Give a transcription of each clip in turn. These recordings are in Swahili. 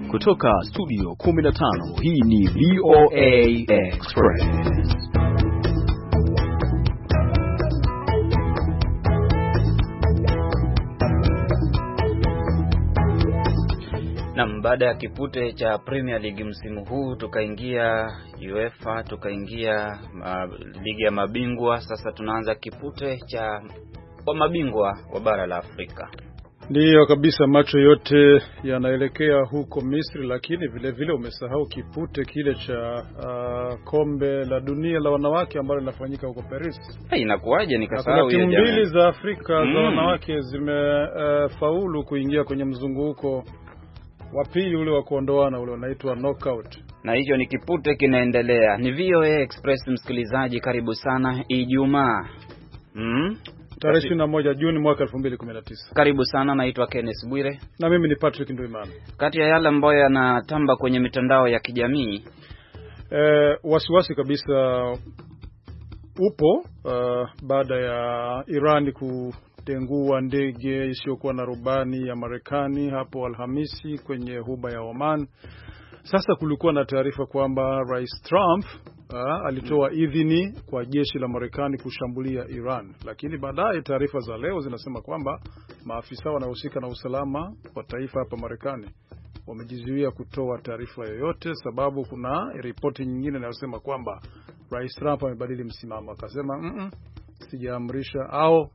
Kutoka studio 15, hii ni VOA Express. Na baada ya kipute cha Premier League msimu huu tukaingia UEFA, tukaingia ligi ya mabingwa, sasa tunaanza kipute cha mabingwa wa bara la Afrika. Ndiyo kabisa, macho yote yanaelekea huko Misri, lakini vile vile umesahau kipute kile cha kombe la dunia la wanawake ambalo linafanyika huko Paris. Inakuwaje nikasahau hiyo jamani? Timu mbili za Afrika za wanawake zimefaulu kuingia kwenye mzunguko wa pili ule wa kuondoana, ule unaitwa knockout. Na hicho ni kipute kinaendelea. Ni VOA Express msikilizaji, karibu sana Ijumaa. Tarehe 21 Juni mwaka 2019. Karibu sana, naitwa Kenneth Bwire. Na mimi ni Patrick Nduimana. Kati ya yale ambayo yanatamba kwenye mitandao ya kijamii, wasiwasi kabisa upo baada ya Iran kutengua ndege isiyokuwa na rubani ya Marekani hapo Alhamisi kwenye ghuba ya Oman. Sasa kulikuwa na taarifa kwamba Rais Trump alitoa idhini kwa jeshi la Marekani kushambulia Iran, lakini baadaye taarifa za leo zinasema kwamba maafisa wanaohusika na usalama wa taifa hapa Marekani wamejizuia kutoa taarifa yoyote, sababu kuna ripoti nyingine inayosema kwamba Rais Trump amebadili msimamo, akasema sijaamrisha au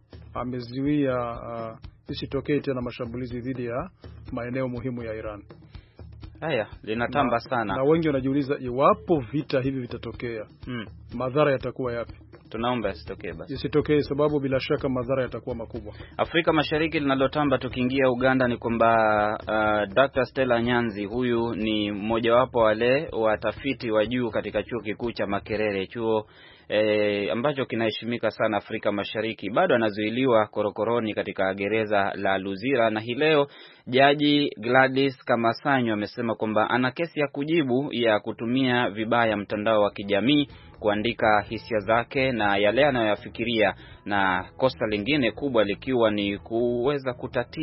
amezuia isitokee tena mashambulizi dhidi ya maeneo muhimu ya Iran. Haya, linatamba sana. Na wengi wanajiuliza iwapo vita hivi vitatokea, madhara yatakuwa yapi? Tunaomba isitokee basi. Isitokee, sababu bila shaka madhara yatakuwa makubwa. Afrika Mashariki linalotamba, tukiingia Uganda, ni kwamba Dr. Stella Nyanzi, huyu ni mmoja wapo wale watafiti wa juu katika chuo kikuu cha Makerere, chuo ambacho kinaheshimika sana Afrika Mashariki, bado anazuiliwa korokoroni katika gereza la Luzira, na hii leo Jaji Gladys Kamasanyo amesema kwamba ana kesi ya kujibu ya kutumia vibaya mtandao wa kijamii kuandika hisia zake na yale anayoyafikiria, na kosa lingine kubwa likiwa ni kuweza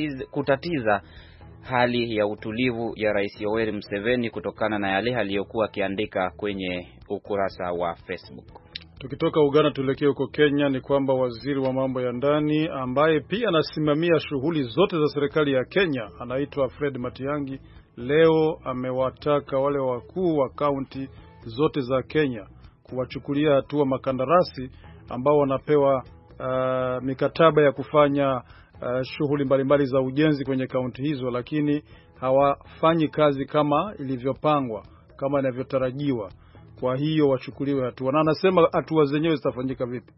kutatiza hali ya utulivu ya Rais Yoweri Museveni kutokana na yale aliyokuwa akiandika kwenye ukurasa wa Facebook. Tukitoka Uganda tuelekee huko Kenya, ni kwamba waziri wa mambo ya ndani ambaye pia anasimamia shughuli zote za serikali ya Kenya, anaitwa Fred Matiang'i, leo amewataka wale wakuu wa kaunti zote za Kenya kuwachukulia hatua makandarasi ambao wanapewa mikataba ya kufanya shughuli mbalimbali za ujenzi kwenye kaunti hizo, lakini hawafanyi kazi kama ilivyopangwa, kama inavyotarajiwa. Kwa hiyo wachukuliwe hatua. Na anasema hatua zenyewe zitafanyika vipi?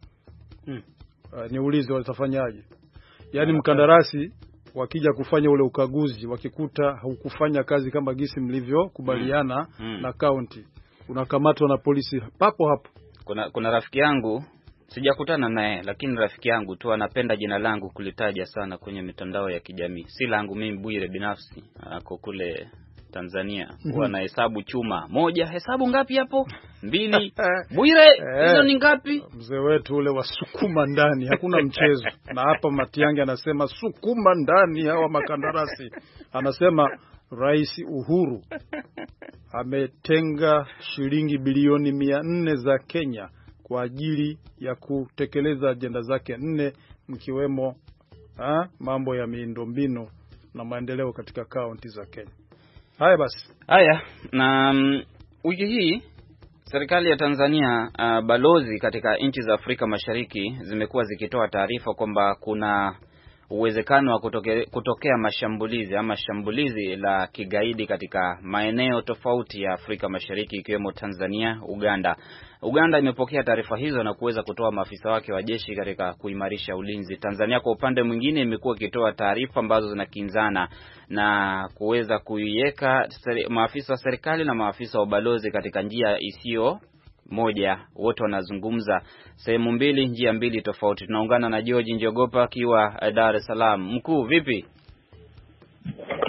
Niulize watafanyaje? Yaani mkandarasi wakija kufanya ule ukaguzi, wakikuta haukufanya kazi kama gisi mlivyokubaliana na kaunti, unakamatwa na polisi papo hapo. Kuna rafiki yangu, sijakutana naye, lakini rafiki yangu tu anapenda jina langu kulitaja sana kwenye mitandao ya kijamii. Si langu mimi Bwire binafsi, ako kule Tanzania. Wanahesabu chuma. Moja, hesabu ngapi hapo? 2. Bwire, hizo ni ngapi? Mzee wetu ule wasukuma ndani, hakuna mchezo. Na hapa Matiang'i anasema sukuma ndani hawa makandarasi. Anasema Rais Uhuru ametenga shilingi bilioni 400 za Kenya kwa ajili ya kutekeleza ajenda zake 4, mkiwemo mambo ya miundombinu na maendeleo katika kaunti za Kenya. Haya basi. Haya, na wiki hii serikali ya Tanzania, balozi katika nchi za Afrika Mashariki zimekuwa zikitoa taarifa kwamba kuna uwezekano wa kutokea mashambulizi ama shambulizi la kigaidi katika maeneo tofauti ya Afrika Mashariki ikiwemo Tanzania, Uganda. Uganda imepokea taarifa hizo na kuweza kutoa maafisa wake wa jeshi katika kuimarisha ulinzi. Tanzania kwa upande mwingine imekuwa ikitoa taarifa ambazo zinakinzana na kuweza kuiweka maafisa wa serikali na maafisa wa balozi katika njia isiyo moja. Wote wanazungumza sehemu mbili, njia mbili tofauti. Tunaungana na George Njogopa akiwa Dar es Salaam. Mkuu, vipi?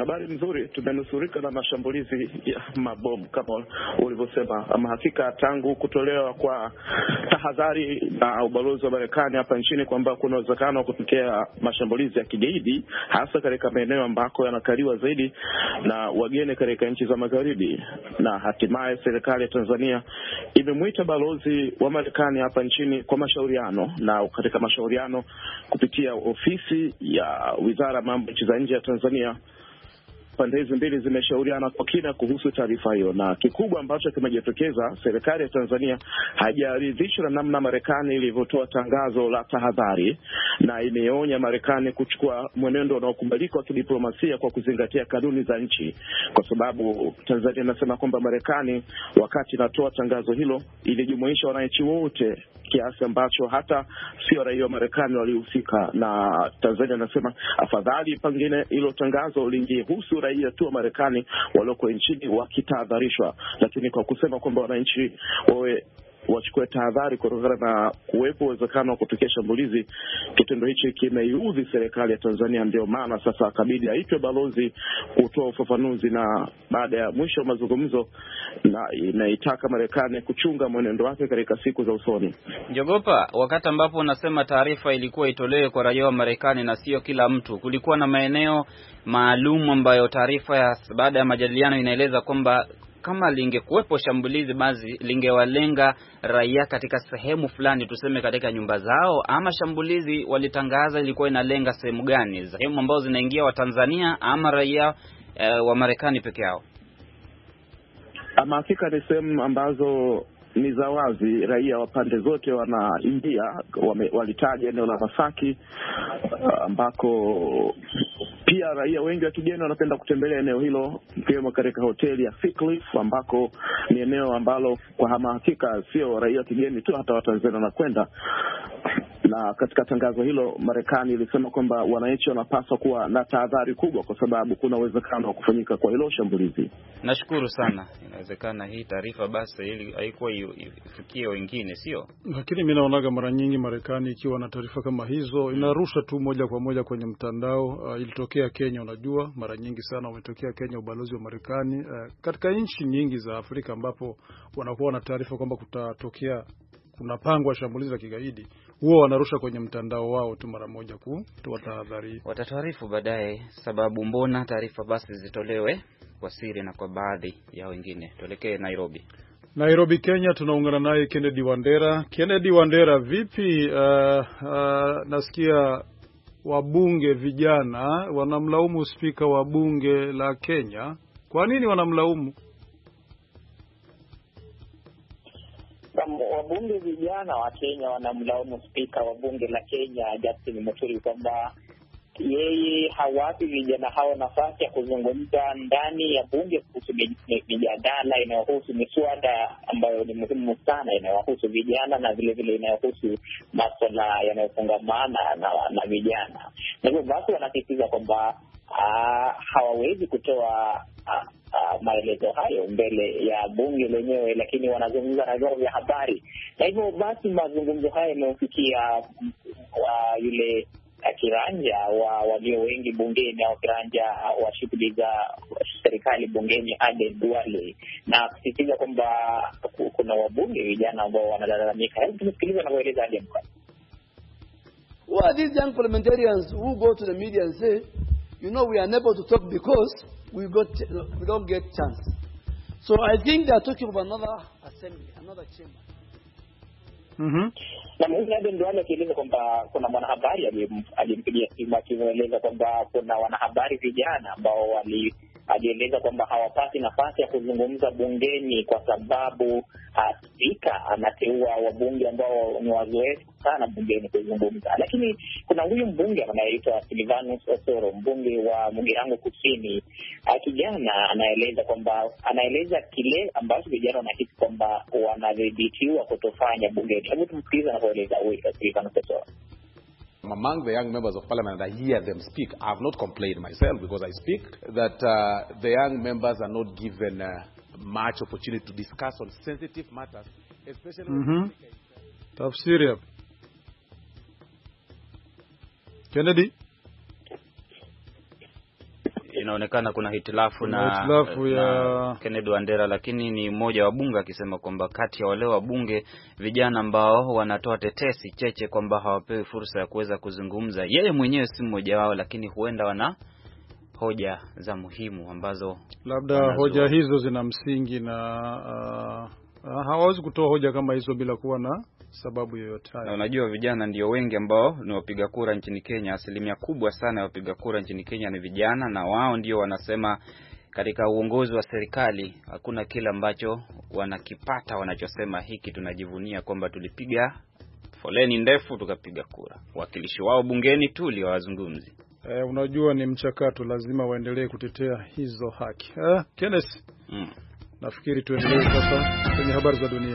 Habari nzuri, tumenusurika na mashambulizi ya mabomu kama ulivyosema. Ama hakika tangu kutolewa kwa tahadhari na ubalozi wa Marekani hapa nchini kwamba kuna uwezekano wa kutokea mashambulizi ya kigaidi hasa katika maeneo ambako yanakaliwa zaidi na wageni katika nchi za magharibi, na hatimaye serikali ya Tanzania imemwita balozi wa Marekani hapa nchini kwa mashauriano, na katika mashauriano kupitia ofisi ya Wizara ya Mambo ya Nchi za Nje ya Tanzania, pande hizi mbili zimeshauriana kwa kina kuhusu taarifa hiyo, na kikubwa ambacho kimejitokeza, serikali ya Tanzania haijaridhishwa na namna Marekani ilivyotoa tangazo la tahadhari, na imeonya Marekani kuchukua mwenendo unaokubalika wa kidiplomasia kwa kuzingatia kanuni za nchi, kwa sababu Tanzania inasema kwamba Marekani wakati inatoa tangazo hilo ilijumuisha wananchi wote, kiasi ambacho hata sio raia wa Marekani walihusika, na Tanzania inasema afadhali pengine hilo tangazo lingehusu raia tu wa Marekani walioko nchini wakitahadharishwa, lakini kwa kusema kwamba wananchi wawe wachukue tahadhari kutokana na kuwepo uwezekano wa kutokea shambulizi, kitendo hichi kimeiudhi serikali ya Tanzania. Ndio maana sasa kabidi aitwe balozi kutoa ufafanuzi, na baada ya mwisho wa mazungumzo na inaitaka Marekani kuchunga mwenendo wake katika siku za usoni. Jogopa, wakati ambapo unasema taarifa ilikuwa itolewe kwa raia wa Marekani na sio kila mtu, kulikuwa na maeneo maalum ambayo taarifa ya baada ya majadiliano inaeleza kwamba kama lingekuwepo shambulizi basi lingewalenga raia katika sehemu fulani, tuseme katika nyumba zao, ama shambulizi walitangaza ilikuwa inalenga sehemu gani, sehemu ambazo zinaingia wa Tanzania ama raia wa Marekani peke yao? Ama hakika ni sehemu ambazo ni za wazi, raia wa pande zote wanaingia. Walitaja eneo la Masaki ambako pia raia wengi wa kigeni wanapenda kutembelea eneo hilo, ikiwemo katika hoteli ya Seacliff ambako ni eneo ambalo kwa hakika sio raia wa kigeni tu, hata Watanzania wanakwenda. Na katika tangazo hilo Marekani ilisema kwamba wananchi wanapaswa kuwa na tahadhari kubwa kwa sababu kuna uwezekano wa kufanyika kwa hilo shambulizi. Nashukuru sana. Inawezekana hii taarifa basi ili haikuwa ifikie wengine, sio? Lakini mimi naonaga mara nyingi Marekani ikiwa na taarifa kama hizo inarusha tu moja kwa moja kwenye mtandao. Ilitokea Kenya, unajua mara nyingi sana umetokea Kenya ubalozi wa Marekani katika nchi nyingi za Afrika ambapo wanakuwa na taarifa kwamba kunapangwa shambulizi la kigaidi, huo wanarusha kwenye mtandao wao tu mara moja kutoa tahadhari. Watataarifu baadaye sababu mbona taarifa basi zitolewe kwa siri na kwa baadhi ya wengine. Tuelekee Nairobi, Kenya. Tunaungana naye Kennedy Wandera. Kennedy Wandera, vipi? Nasikia wabunge vijana wanamlaumu spika wa bunge la Kenya. Kwa nini wanamlaumu? Wabunge vijana wa Kenya wanamlaumu spika wa bunge la Kenya Justin Muturi kwamba yeye hawapi vijana hao nafasi ya kuzungumza ndani ya bunge kuhusu mijadala inayohusu miswada ambayo ni muhimu sana inayohusu vijana na vile vile inayohusu masuala yanayofungamana na vijana. Na hivyo basi wanasisitiza kwamba hawawezi kutoa maelezo hayo mbele ya bunge lenyewe, lakini wanazungumza na vyombo vya habari. Na hivyo basi mazungumzo haya yamefikia yule kiranja walio wengi bungeni au kiranja wa shughuli za serikali bungeni Aden Duale, na kusisitiza kwamba kuna wabunge vijana ambao wanalalamika. Hebu tusikilize anavyoeleza Aden. Who are these young parliamentarians who go to the media and say, we are unable to talk because we don't get chance? So I think they are talking about another assembly, another chamber. Na Aden Duale akieleza kwamba kuna mwanahabari alimpigia simu akieleza kwamba kuna wanahabari vijana ambao alieleza kwamba hawapati nafasi ya kuzungumza bungeni kwa sababu spika anateua wabunge ambao ni wazoefu sana bungeni kuzungumza. Lakini kuna huyu mbunge anayeitwa Silvanus Osoro, mbunge wa Mugirango Kusini, kijana anaeleza kile ambacho vijana wanahisi kwamba wanadhibitiwa kutofanya bungeni. Hebu tumsikilize anapoeleza Silvanus Osoro. Among the young members of parliament, I hear them speak. I have not complained myself because I speak, that the young members are not given much opportunity to discuss on sensitive matters, especially Tafsiri hapo. inaonekana kuna hitilafu na Kennedy Wandera, lakini ni mmoja wa bunge akisema kwamba kati ya wale wa bunge vijana ambao wanatoa tetesi cheche kwamba hawapewi fursa ya kuweza kuzungumza, yeye mwenyewe si mmoja wao, lakini huenda wana hoja za muhimu ambazo labda hoja hizo zina msingi na hawawezi kutoa hoja kama hizo bila kuwa na sababu yoyote. Na unajua vijana ndio wengi ambao ni wapiga kura nchini Kenya. Asilimia kubwa sana ya wapiga kura nchini Kenya ni vijana, na wao ndio wanasema katika uongozi wa serikali hakuna kile ambacho wanakipata wanachosema hiki tunajivunia kwamba tulipiga foleni ndefu tukapiga kura. Wakilishi wao bungeni tu ndio wazungumzi. Unajua ni mchakato, lazima waendelee kutetea hizo haki. Kenneth, nafikiri tuendelee sasa kwenye habari za dunia.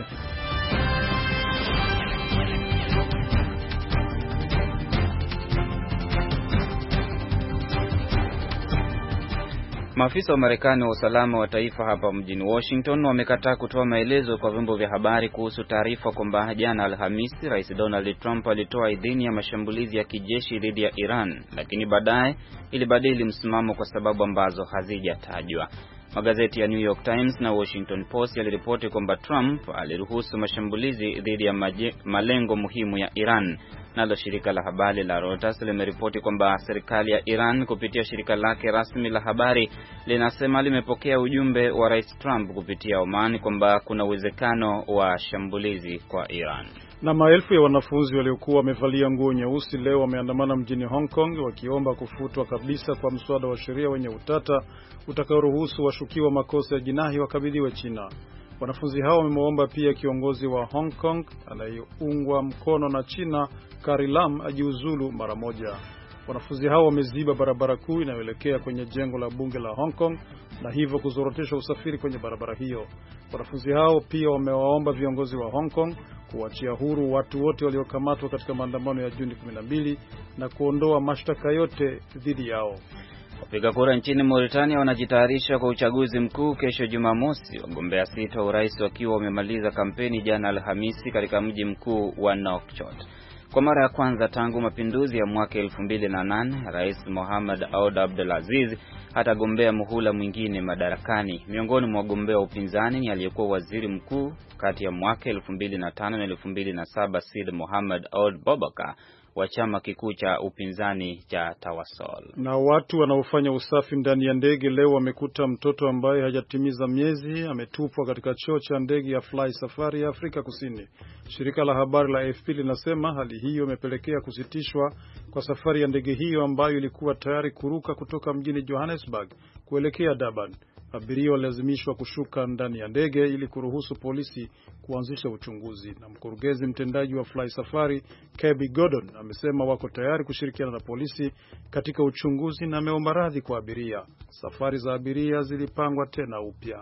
Maafisa wa Marekani wa usalama wa taifa hapa mjini Washington wamekataa kutoa maelezo kwa vyombo vya habari kuhusu taarifa kwamba jana Alhamisi Rais Donald Trump alitoa idhini ya mashambulizi ya kijeshi dhidi ya Iran, lakini baadaye ilibadili msimamo kwa sababu ambazo hazijatajwa. Magazeti ya New York Times na Washington Post yaliripoti kwamba Trump aliruhusu mashambulizi dhidi ya malengo muhimu ya Iran. Nalo shirika la habari la Reuters limeripoti kwamba serikali ya Iran kupitia shirika lake rasmi la habari linasema limepokea ujumbe wa Rais Trump kupitia Oman kwamba kuna uwezekano wa shambulizi kwa Iran. Na maelfu ya wanafunzi waliokuwa wamevalia nguo nyeusi leo wameandamana mjini Hong Kong wakiomba kufutwa kabisa kwa mswada wa sheria wenye utata utakaoruhusu washukiwa makosa ya jinai wakabidhiwe China. Wanafunzi hao wameomba pia kiongozi wa Hong Kong anayeungwa mkono na China, Carrie Lam, ajiuzulu mara moja. Wanafunzi hao wameziba barabara kuu inayoelekea kwenye jengo la bunge la Hong Kong na hivyo kuzorotesha usafiri kwenye barabara hiyo. Wanafunzi hao pia wamewaomba viongozi wa Hong Kong kuachia huru watu wote waliokamatwa katika maandamano ya Juni 12 na kuondoa mashtaka yote dhidi yao. Wapiga kura nchini Mauritania wanajitayarisha kwa uchaguzi mkuu kesho Jumamosi, wagombea 6 wa urais wakiwa wamemaliza kampeni jana Alhamisi katika mji mkuu wa Nouakchott. Kwa mara ya kwanza tangu mapinduzi ya mwaka 2008, Rais Mohamed Ould Abdelaziz atagombea muhula mwingine madarakani. Miongoni mwa wagombea wa upinzani ni aliyekuwa waziri mkuu kati ya mwaka 2005 na 2007 Sid Mohamed Ould Boubacar wa chama kikuu cha upinzani cha Tawasol. Na watu wanaofanya usafi ndani ya ndege leo wamekuta mtoto ambaye hajatimiza miezi ametupwa katika choo cha ndege ya Fly Safari ya Afrika Kusini. Shirika la habari la AFP linasema hali hiyo imepelekea kusitishwa kwa safari ya ndege hiyo ambayo ilikuwa tayari kuruka kutoka mjini Johannesburg kuelekea Durban. Abiria walazimishwa kushuka ndani ya ndege ili kuruhusu polisi kuanzisha uchunguzi. Na mkurugenzi mtendaji wa Fly Safari, Kevin Gordon, amesema wako tayari kushirikiana na polisi katika uchunguzi na ameomba radhi kwa abiria. Safari za abiria zilipangwa tena upya.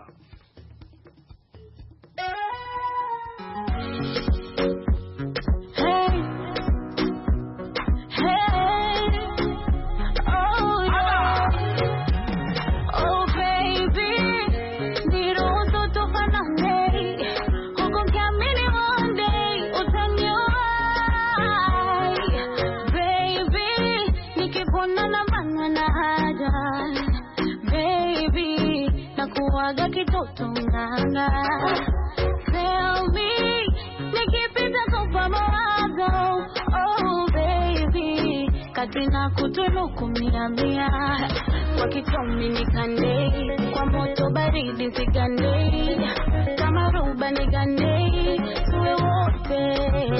Tell me, nikipita kwa mawazo, oh baby, katina kutunuku mia, wakitomi nikande, kwa moto baridi zigande, kama ruba nigande, tuwe wote,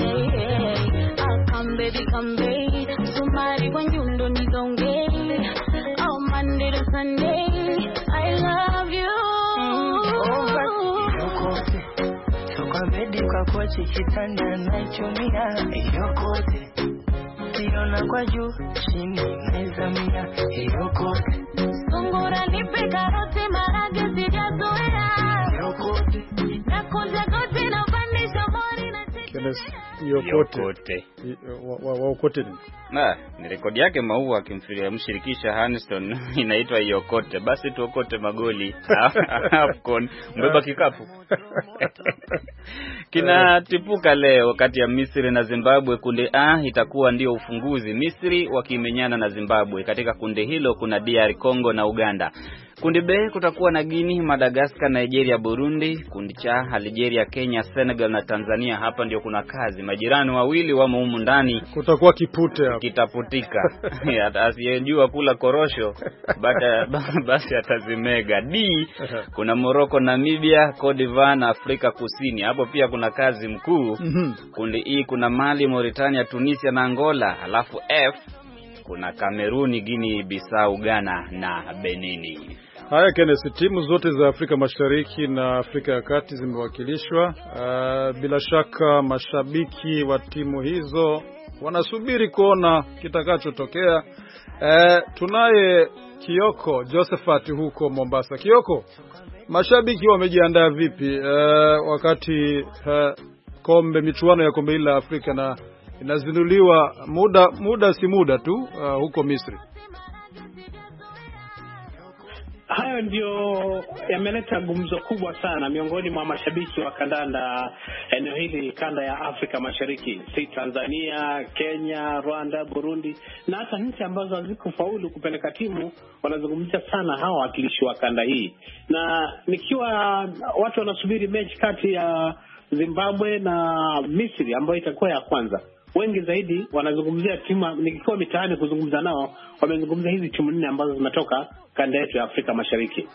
come baby, sumari kwa nyundo nigonge, oh Monday to Sunday, I love you. Kwa kochi kitanda naichumia yokote, kiona kwa juu chini naizamia yokote, sungura nipe karoti marage sijazoea yokote, nakuja kote na pandisha mori na Yokote. Waokote nini? Ni rekodi yake Maua akimshirikisha Haniston inaitwa Yokote. Basi tuokote magoli AFCON mbeba kikapu. Kinatipuka leo kati ya Misri na Zimbabwe. Kundi A itakuwa ndio ufunguzi, Misri wakimenyana na Zimbabwe. Katika kundi hilo kuna DR Congo na Uganda. Kundi B kutakuwa na Guinea, Madagascar, Nigeria, Burundi. Kundi C Algeria, Kenya, Senegal na Tanzania. Hapa ndio kuna kazi. Majirani wawili wamo humu ndani. Kutakuwa kipute hapo. Kitaputika. Asiyejua kula korosho basi atazimega. D kuna Morocco, Namibia, Cote d'Ivoire na Afrika Kusini. Hapo pia kuna kazi mkuu. Kundi E kuna Mali, Mauritania, Tunisia na Angola. Alafu F kuna Kameruni, Guinea Bissau, Ghana na Benini. Haya Kenneth, timu zote za Afrika Mashariki na Afrika ya Kati zimewakilishwa. Bila shaka mashabiki wa timu hizo wanasubiri kuona kitakachotokea. Tunaye Kioko Josephat huko Mombasa. Kioko, mashabiki wamejiandaa vipi wakati michuano ya kombe la Afrika na inazinduliwa muda si muda tu huko Misri? Hayo ndio yameleta gumzo kubwa sana miongoni mwa mashabiki wa kandanda eneo hili, kanda ya Afrika Mashariki, si Tanzania, Kenya, Rwanda, Burundi na hata nchi ambazo hazikufaulu kupeleka timu. Wanazungumzia sana hawa wakilishi wa kanda hii, na nikiwa watu wanasubiri mechi kati ya Zimbabwe na Misri ambayo itakuwa ya kwanza. Wengi zaidi wanazungumzia timu, nikiwa mitaani kuzungumza nao, wamezungumzia hizi timu 4 ambazo zinatoka kanda yetu ya Afrika Mashariki.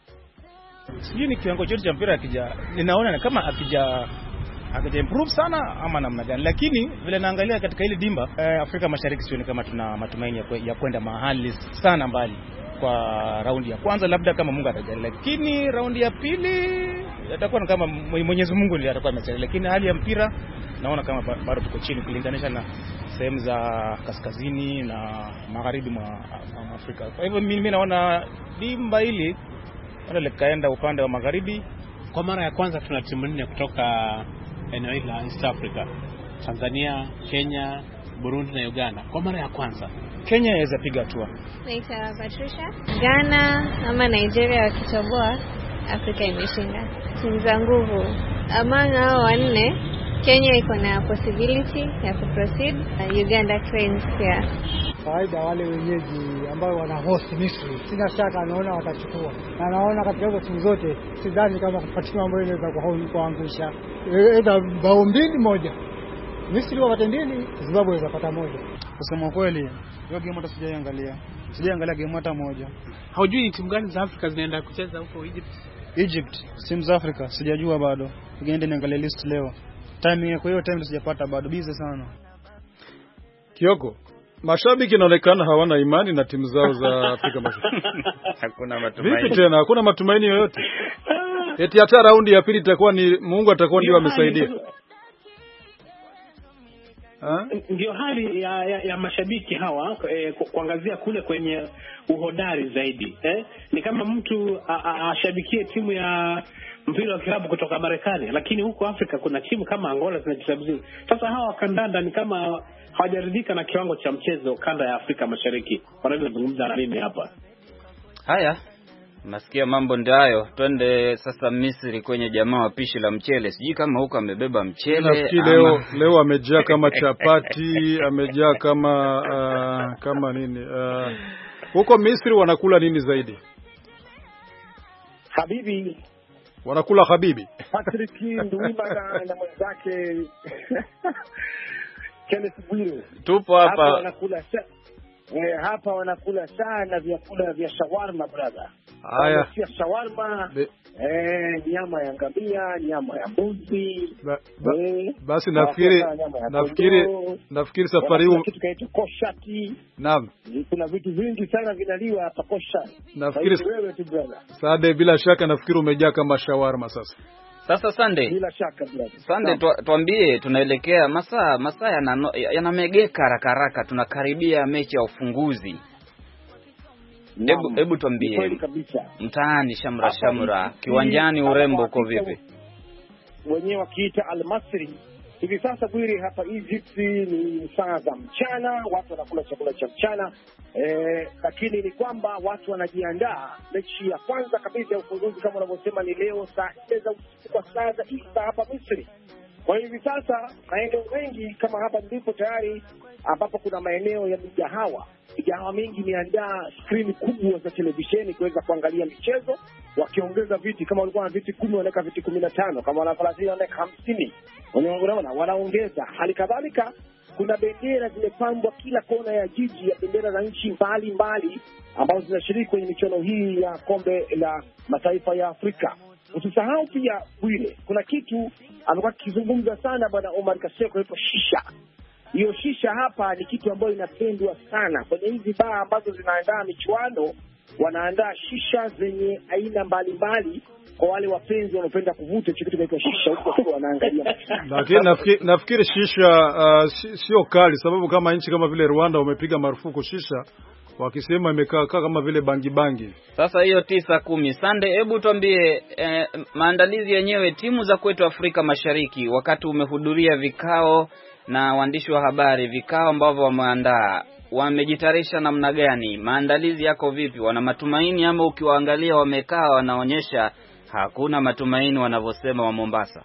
Sijui ni kiwango chote cha mpira ninaona kama akija improve sana ama namna gani, lakini vile naangalia katika ile dimba Afrika Mashariki sioni kama tuna matumaini ya kwenda mahali sana mbali kwa raundi ya kwanza, labda kama Mungu atajalia, lakini raundi ya pili itakuwa kama Mwenyezi Mungu ndiye atakuwa amejalia, lakini hali ya mpira naona kama bado tuko chini kulinganisha na sehemu za kaskazini na magharibi mwa Afrika. Kwa hivyo mimi naona dimba hili ndio kaenda upande wa magharibi. Kwa mara ya kwanza tuna timu 4 kutoka eneo hili la East Africa. Tanzania, Kenya, Burundi na Uganda. Kwa mara ya kwanza Kenya inaweza piga hatua. Naitwa Patricia. Ghana ama Nigeria wakitoboa, Afrika imeshinda. Timu za nguvu. Among hao 4 Kenya iko na possibility ya kuproceed, Uganda Cranes pia. Faida wale wenyeji ambao wana host Misri, sina shaka naona watachukua. Na naona katika hizo timu zote sidhani kama kupatia mambo ile za kuangusha. Bao 2-1. Misri wapata 2, Zimbabwe zapata 1. Kusema kweli, hiyo game hata sijaangalia game hata moja. Haujui ni timu gani za Afrika zinaenda kucheza huko Egypt, timu za Afrika sijajua bado. Ningeenda niangalie list leo. Timing kwa hiyo time sijapata bado, busy sana. Kioko, mashabiki inaonekana hawana imani na timu zao za Afrika Mashariki. Hakuna matumaini. Vipi tena hakuna matumaini yoyote? Eti hata raundi ya pili itakuwa ni Mungu atakuwa ndio amesaidia. Ndio hali ya mashabiki hawa kuangazia kule kwenye uhodari zaidi. Ni kama mtu ashabikie timu ya mpira wa kirabu kutoka Marekani, lakini huko Afrika kuna timu kama Angola zinacheza vizuri. Sasa hawa kandanda ni kama hawajaridhika na kiwango cha mchezo kanda ya Afrika Mashariki. Wanazungumza na mimi hapa. Haya, nasikia mambo ndio hayo. Twende sasa Misri kwenye jamaa wa pishi la mchele. Sijui kama huko amebeba mchele. Nafikiri leo amejaa kama chapati, amejaa kama nini? Huko Misri wanakula nini zaidi? Habibi. Wanakula habibi. Patrick Nduwimana na mwenzake Kenneth Bwire. Tupo hapa. Hapa wanakula sana vyakula vya shawarma brother. Haya. Shawarma, nyama ya ngamia, nyama ya mbuzi. Basi nafikiri safari hii kitu kinaitwa koshati. Naam. Kuna vitu vingi sana vinaliwa hapa koshati. Nafikiri wewe tu brother. Sade, bila shaka nafikiri umejaa kama shawarma sasa. Sasa Sunday. Bila shaka brother. Sunday, tuambie tunaelekea masaa yanamegeka haraka, tunakaribia mechi ya ufunguzi. Hebu tuambie mtaani shamra kiwanjani urembo uko vipi? Wenyewe wakiita Al-Masri Hivi sasa Bwire, hapa Egypt ni saa za mchana, watu wanakula chakula cha mchana, lakini ni kwamba watu wanajiandaa. Mechi ya kwanza kabisa ya ufunguzi kama unavyosema ni leo saa 4 za usiku kwa saa za Isa hapa Misri. Kwa hivi sasa maeneo mengi kama hapa ndipo tayari ambapo kuna maeneo ya migahawa mingi imeandaa skrini kubwa za televisheni kuweza kuangalia michezo, wakiongeza viti. Kama walikuwa na viti 10 wanaweka viti 15, kama wana 30 wanaweka 50. Unaona, wanaongeza. Hali kadhalika kuna bendera zimepambwa kila kona ya jiji, ya bendera za nchi mbalimbali ambazo zinashiriki kwenye michuano hii ya kombe la mataifa ya Afrika. Usisahau pia Bwire, kuna kitu amekuwa kizungumza sana bwana Omar Kaseko, hapo shisha. Hiyo shisha hapa ni kitu ambayo inapendwa sana kwenye hizi baa ambazo zinaandaa michuano. Wanaandaa shisha zenye aina mbalimbali kwa wale wapenzi wanaopenda kuvuta kitu kinaitwa shisha, huko wanaangalia. Lakini nafikiri shisha sio kali, sababu kama nchi kama vile Rwanda wamepiga marufuku shisha, wakisema imekaa kama vile bangi. Sasa hiyo 9-10. Sande, hebu tuambie maandalizi yenyewe, timu za kwetu Afrika Mashariki, wakati umehudhuria vikao na waandishi wa habari, vikao ambavyo wameandaa, wamejitayarisha namna gani? Maandalizi yako vipi? Wana matumaini ama ukiwaangalia wamekaa wanaonyesha hakuna matumaini wanavyosema wa Mombasa?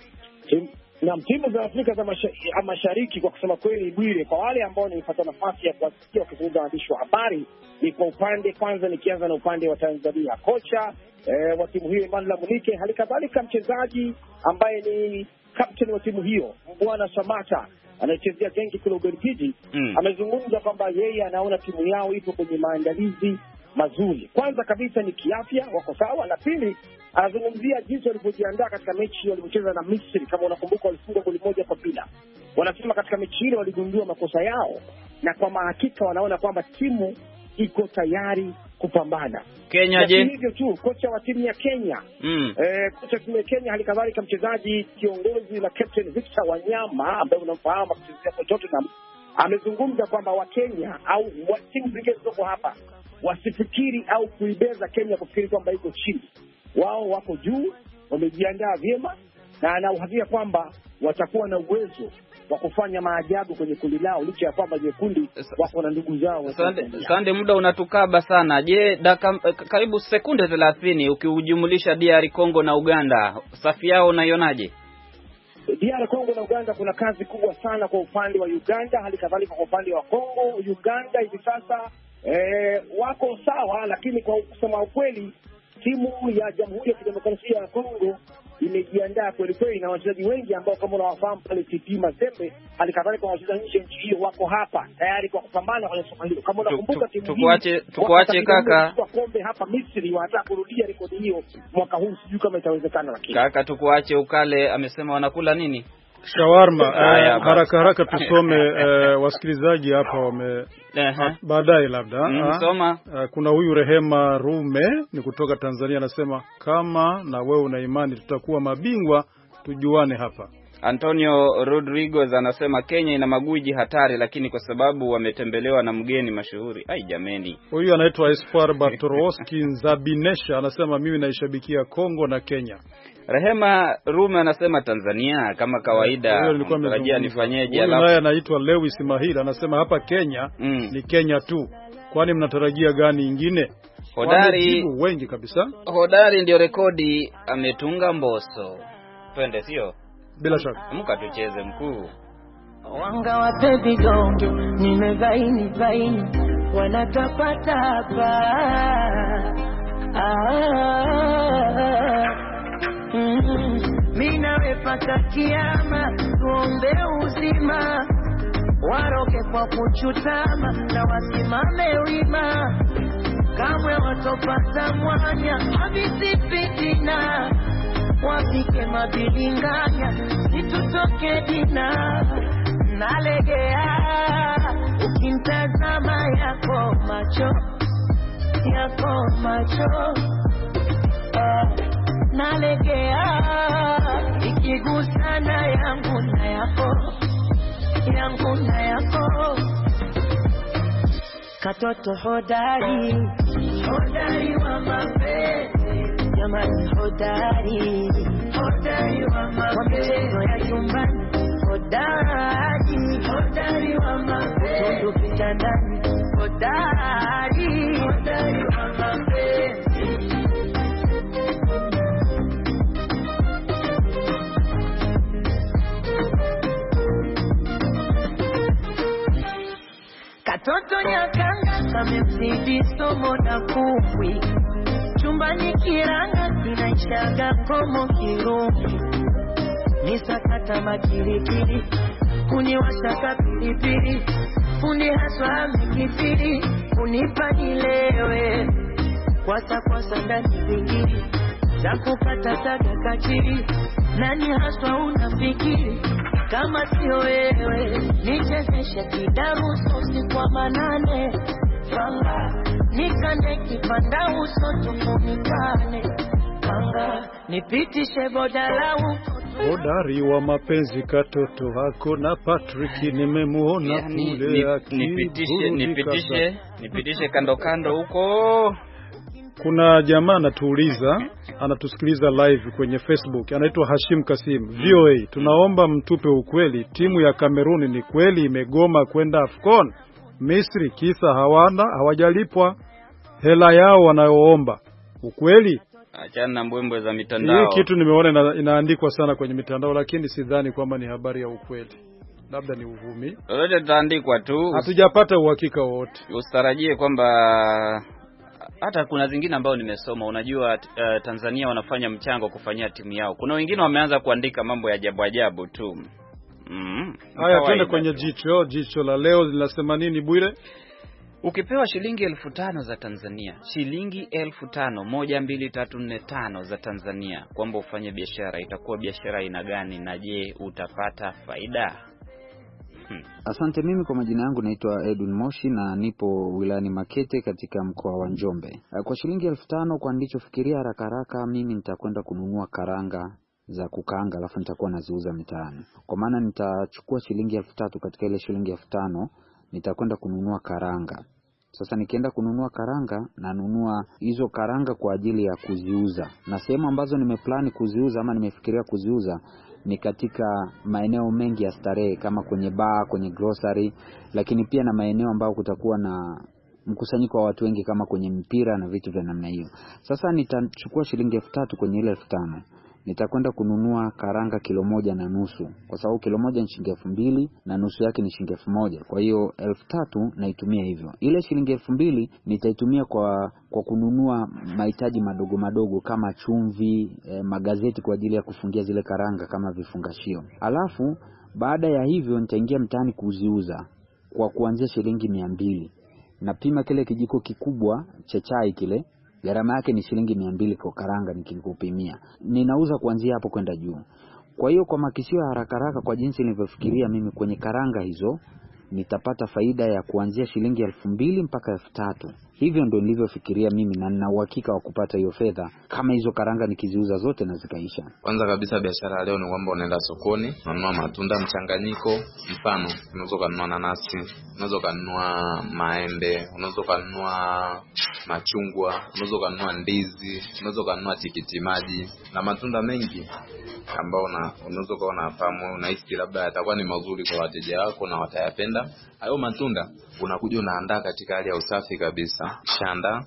Na timu za Afrika za Mashariki kwa kusema kweli Bwire, kwa wale ambao nilipata nafasi ya kuwasikia wakizungumza waandishi wa habari, ni kwa upande kwanza, nikianza na upande wa Tanzania, kocha wa timu hiyo Emmanuel Munike, hali kadhalika mchezaji ambaye ni captain wa timu hiyo Bwana Samata anayechezea Genki kule Ubelgiji, amezungumza kwamba yeye anaona timu yao ipo kwenye maandalizi mazuri. Kwanza kabisa ni kiafya, wako sawa, na pili anazungumzia jinsi walivyojiandaa katika mechi waliocheza na Misri. Kama unakumbuka, walifunga goli 1-0. Wanasema katika mechi ile waligundua makosa yao, na kwa hakika wanaona kwamba timu iko tayari kupambana. Kenya je? Hivyo tu kocha wa timu ya Kenya, kocha wa timu ya Kenya, hali kadhalika mchezaji kiongozi na captain Victor Wanyama ambaye unamfahamu akichezea kwa Tottenham, amezungumza kwamba Wakenya au timu zingine zilizo hapa wasifikiri au kuibeza Kenya kufikiri kwamba iko chini. Wao wako juu, wamejiandaa vyema, na anauhakika kwamba watakuwa na uwezo wa kufanya maajabu kwenye kundi lao, licha ya kwamba kundi wako na ndugu zao. Sande, muda unatukaba sana. Je, karibu sekunde 30 ukiujumulisha DR Congo na Uganda, safi yao unaionaje? DR Congo na Uganda kuna kazi kubwa sana kwa upande wa Uganda, hali kadhalika kwa upande wa Congo. Uganda hivi sasa wako sawa, lakini kwa kusema ukweli timu ya Jamhuri ya Kidemokrasia ya Kongo imejiandaa kweli kweli, na wachezaji wengi ambao kama unawafahamu pale TP Mazembe, hali kadhalika wachezaji nje nchi hiyo wako hapa tayari kwa kupambana kwenye soka hilo. Kama unakumbuka timu tukuache kaka kwa kombe hapa Misri, wanataka kurudia rekodi hiyo mwaka huu, sijui kama itawezekana. Lakini kaka, tukuache ukale, amesema wanakula nini? Shawarma. Haraka tusome wasikilizaji hapa wame baadaye labda. Soma. Kuna huyu Rehema Rume ni kutoka Tanzania, anasema kama na wewe una imani tutakuwa mabingwa, tujuane hapa. Antonio Rodriguez anasema Kenya ina maguji hatari, lakini kwa sababu wametembelewa na mgeni mashuhuri. Ai jameni. Huyu anaitwa Espoir Bartoroski Nzabinesha, anasema mimi naishabikia Kongo na Kenya. Rehema Rume anasema Tanzania kama kawaida, mtarajia nifanyeje? Alafu naye anaitwa Lewis Mahira anasema hapa Kenya ni Kenya tu, kwani mnatarajia gani ingine? Hodari wengi kabisa. Hodari ndio rekodi ametunga Mbosso. Twende sio? Bila shaka. Amka tucheze mkuu. Wanga wa baby donge nimebaini wanatapata hapa. Mina wepata kiama, tuombe uzima, waroke kwa kuchutama na wasimame wima, kamwe watopata mwanya habisi fitina, wapike mabilinganya situtoke dina. Nalegea ukintazama yako macho nalegea ikigusana yangu na yako katoto hodari wa mapenzi jamani, hodari wa mapenzi ya nyumbani, hodari, hodari wa mapenzi, tundu kitandani, hodari, hodari wa mapenzi. Katoto nyakanga kamemzidi somo na kumbwi, chumbani kiranga kinaishaga komo kirumi, nisakata makirikiri, kuniwashaka pilipili, fundi haswa amekithiri, unipa nilewe, kwasa ndani vingiri, za kupata saga kachiri, nani haswa unafikiri, kama sio wewe, nichezeshe kidaruso usiku wa manane, fanga, nikande kipanda uso tumunikane, fanga, nipitishe bodala uko. Hodari wa mapenzi katoto hako na Patrick nimemuona kule nipitishe kando huko. Kuna jamaa anatusikiliza live kwenye Facebook, anaitwa Hashim Kasim. VOA, tunaomba mtupe ukweli, timu ya Kameruni ni kweli imegoma kwenda AFCON Misri kisa hawajalipwa hela yao wanayoomba? Ukweli? Achana na mbwembwe za mitandao. Hii kitu nimeona inaandikwa sana kwenye mitandao, lakini sidhani kwamba ni habari ya ukweli. Labda ni uvumi. Yote tutaandikwa tu. Hatujapata uhakika wote. Usitarajie kwamba hata kuna zingine ambao nimesoma, unajua Tanzania wanafanya mchango kufanyia timu yao. Kuna wengine wameanza kuandika mambo ya ajabu tu. Haya, twende kwenye jicho la leo linasema nini Bwire? Ukipewa shilingi 5,000 za Tanzania, shilingi 5,000, 12345 za Tanzania, kwamba ufanye biashara, itakuwa biashara aina gani na je utapata faida? Asante. Mimi kwa majina yangu naitwa Edwin Moshi na nipo wilayani Makete katika mkoa wa Njombe. Kwa shilingi 5,000 kwa nilichofikiria haraka mimi nitakwenda kununua karanga za kukaanga, alafu nitakuwa naziuza mitaani. Kwa maana nitachukua shilingi 3,000, katika ile shilingi 5,000 nitakwenda kununua karanga. Sasa nikienda kununua karanga, nanunua hizo karanga kwa ajili ya kuziuza. Na sehemu ambazo nimeplani kuziuza ama nimefikiria kuziuza ni katika maeneo mengi ya starehe, kama kwenye bar, kwenye grocery, lakini pia na maeneo ambayo kutakuwa na mkusanyiko wa watu wengi kama kwenye mpira na vitu vya namna hiyo. Sasa nitachukua shilingi 3,000 kwenye ile 5,000. Nitakwenda kununua karanga kilo 1.5, kwa sababu kilo 1 ni shilingi 2,000 na nusu yake ni shilingi 1,000. Kwa hiyo 3,000 naitumia hivyo. Ile shilingi 2,000 nitaitumia kwa kununua mahitaji madogo kama chumvi, magazeti kwa ajili ya kufungia zile karanga kama vifungashio. Alafu baada ya hivyo nitaingia mtaani kuziuza kwa kuanzia shilingi 200. Napima kile kijiko kikubwa cha chai kile, gharama yake ni shilingi 200 kwa karanga nikikupimia. Ninauza kuanzia hapo kwenda juu. Kwa hiyo kwa makisio haraka kwa jinsi nilivyofikiria mimi, kwenye karanga hizo nitapata faida ya kuanzia shilingi 2,000 mpaka 3,000. Hivyo ndio nilivyofikiria mimi, na nina uhakika wa kupata hiyo fedha kama hizo karanga nikiziuza zote na zikaisha. Kwanza kabisa biashara leo ni kwamba unaenda sokoni, unanunua matunda mchanganyiko. Mfano, unaweza kununua nanasi, unaweza kununua maembe, unaweza kununua machungwa, unaweza kununua ndizi, unaweza kununua tikiti maji na matunda mengi ambao unaweza kuona fahamu unahisi labda yatakuwa ni mazuri kwa wateja wako na watayapenda. Hayo matunda unakuja unaandaa katika hali ya usafi kabisa. Shanda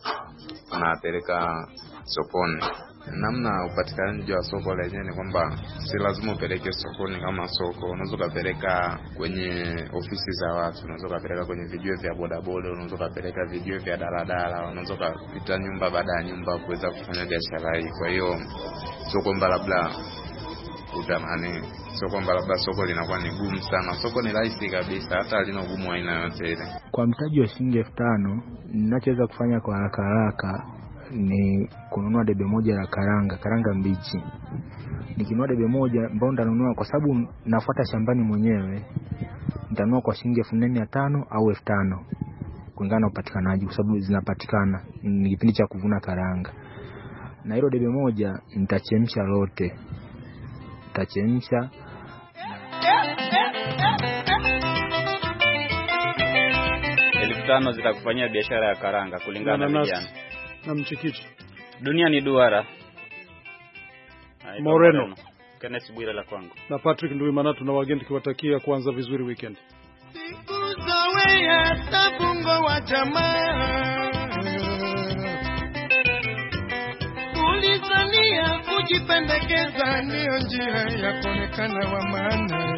unapeleka sokoni. Namna upatikanaji wa soko lenyewe ni kwamba si lazima upeleke sokoni kama soko. Unaweza kupeleka kwenye ofisi za watu, unaweza kupeleka kwenye vijiwe vya bodaboda, unaweza kupeleka vijiwe vya daladala, unaweza kupita nyumba baada ya nyumba kuweza kufanya biashara hii. Kwa hiyo sio kwamba labda soko linakuwa ni gumu sana. Soko ni rahisi kabisa, hata halina ugumu wa aina yote ile. Kwa mtaji wa shilingi 5,000 ninachoweza kufanya kwa haraka ni kununua debe moja la karanga mbichi. Nikinunua debe moja ambao nitanunua, kwa sababu nafuata shambani mwenyewe, nitanunua kwa shilingi 4,500 au 5,000 kulingana na upatikanaji, kwa sababu zinapatikana, ni kipindi cha kuvuna karanga. Na hilo debe moja nitachemsha lote. Nitachemsha 5,000 zitakufanyia biashara ya karanga kulingana na vijana. Na mchikichi. Dunia ni duara. Moreno. Kenneth Bwire la kwangu. Na Patrick Nduimana, tuna wageni tukiwatakia kuanza vizuri weekend. Kuzoea tabungo wa jamaa, ulizania kujipendekeza ndio njia ya kuonekana wa maana.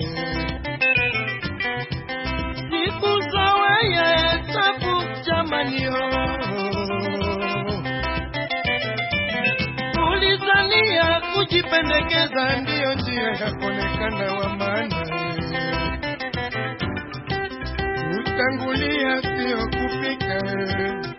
Kuzoea tabu jamani, ulizania kujipendekeza ndio njia ya kuonekana wa maana. Utangulia sio kufika.